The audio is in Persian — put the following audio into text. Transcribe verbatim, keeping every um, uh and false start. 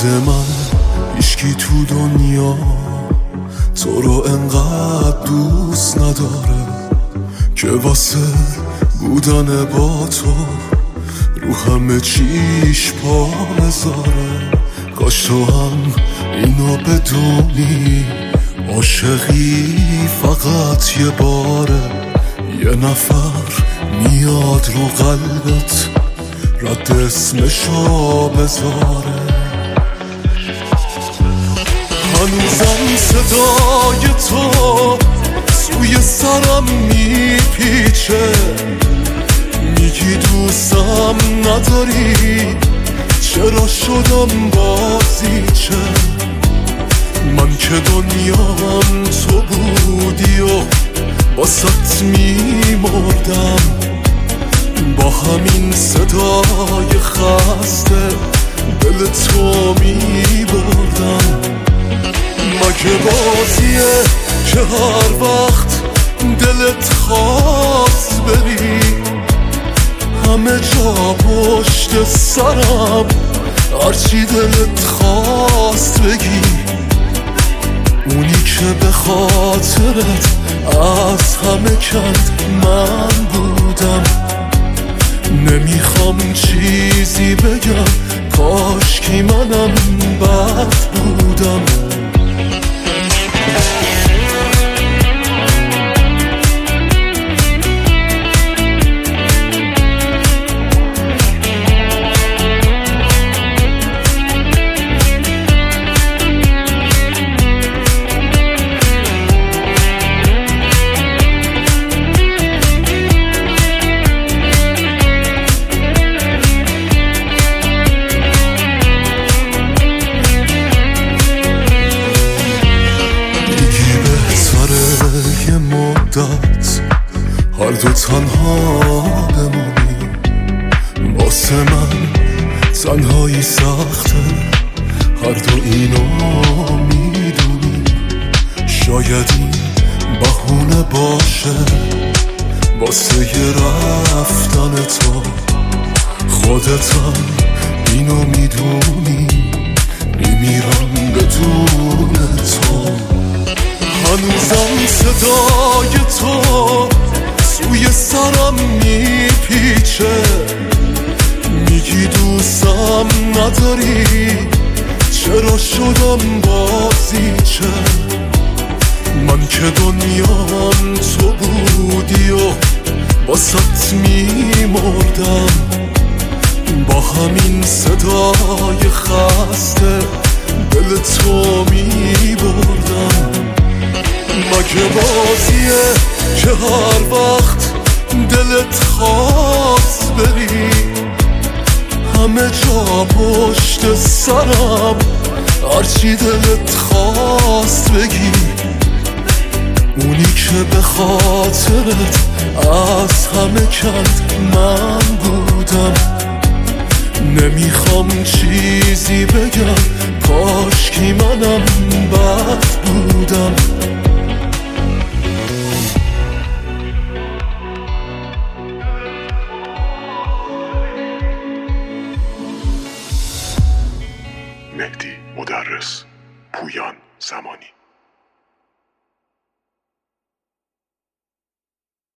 جز من هیچکی تو دنیا تو رو انقدر دوست نداره که واسه بودن با تو رو همه چیش پا بذاره. کاش تو هم اینو بدونی، عاشقی فقط یه باره، یه نفر میاد رو قلبت رد اسمشو بذاره. هنوزم صدای تو سوی سرم میپیچه، میگی دوستم نداری، چرا شدم بازیچه؟ من که دنیام تو بودی و باست میمردم، با همین صدای خسته دل تو میبردم. مگه بازیه که هر وقت دلت خواست بری همه جا پشت سرم هرچی دلت خواست بگی؟ اونی که به خاطرت از همه کند من بودم، نمیخوام چیزی بگم، کاش کی منم بد بودم. هر دو تنها بمونیم، واسه من تنهایی سخته، هر دو اینو میدونیم. شاید این بهونه باشه واسه یه رفتن تو، خودتم اینو میدونی، میمیرم بدون تو. هنوزم صدای تو سوی سرم میپیچه، میگی دوستم نداری، چرا شدم بازیچه؟ من که دنیام تو بودی و باست میمردم، با همین صدای خسته دل تو میبردم. مگه بازیه که هر وقت دلت خواست بری همه جا پشت سرم هرچی دلت خواست بگی؟ اونی که به خاطرت از همه کند من بودم، نمیخوام چیزی بگم، کاش کی منم بد بودم.